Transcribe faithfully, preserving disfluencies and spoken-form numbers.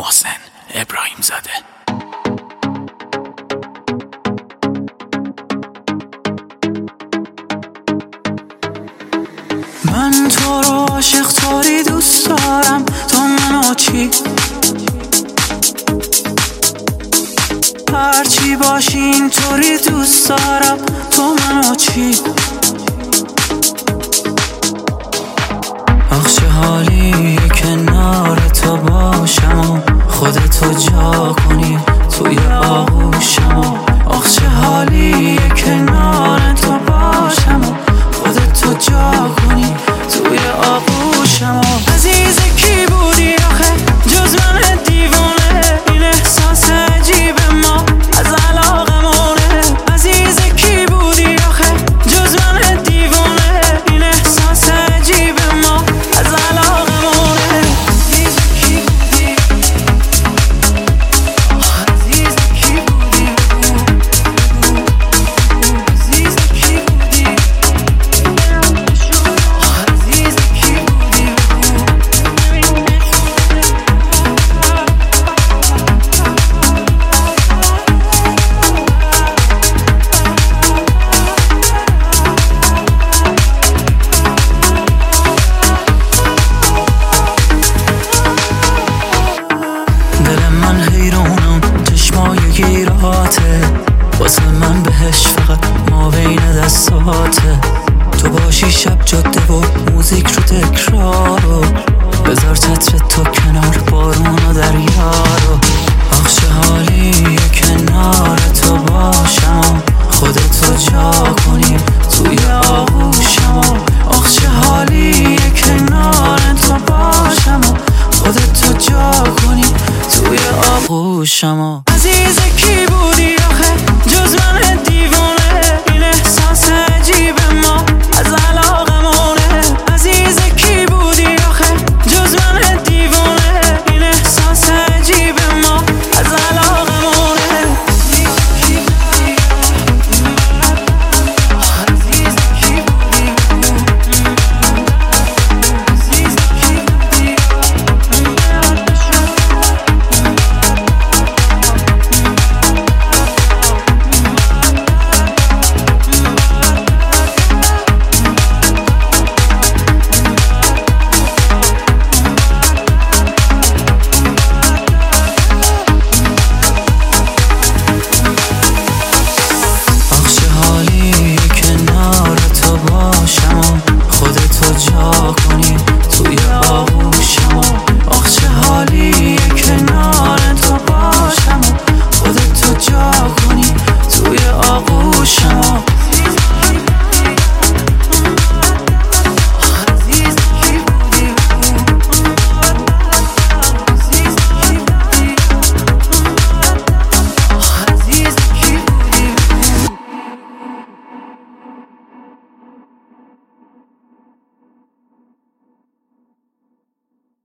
محسن ابراهیم زاده. من تو رو عاشق طوری دوست دارم، تو منو چی؟ هرچی باشی اینطوری دوست دارم، تو منو چی؟ آخ چه حالی کنار تو باشم و خودتو جا کنی توی آغوشم و آخ چه حالی کنار تو باشم و خودتو جا کنی توی آغوشم و عزیز کی بودی آخه جز من دیوانه، این احساس عجیب ما از علاقمونه. عزیز کی بودی آخه جز من دیوانه، این احساس عجیب ما از علاقمونه. عزیز کی بودی، عزیز کی بودی، عزیز کی بودی، عزیز کی بودی. دل من حیرانم، چشمای گیراته، واسه من بهش فقط ما بین دستاته. تو باشی شب جاده و موزیک رو تکرارو، بذار چتر تو کنار بارون و دریا رو. آخ چه حالی کنار تو باشم و خودتو جا کنی توی آغوشم و آخ چه حالی کنار تو باشم و خودتو جا کنی توی آغوشم و عزیز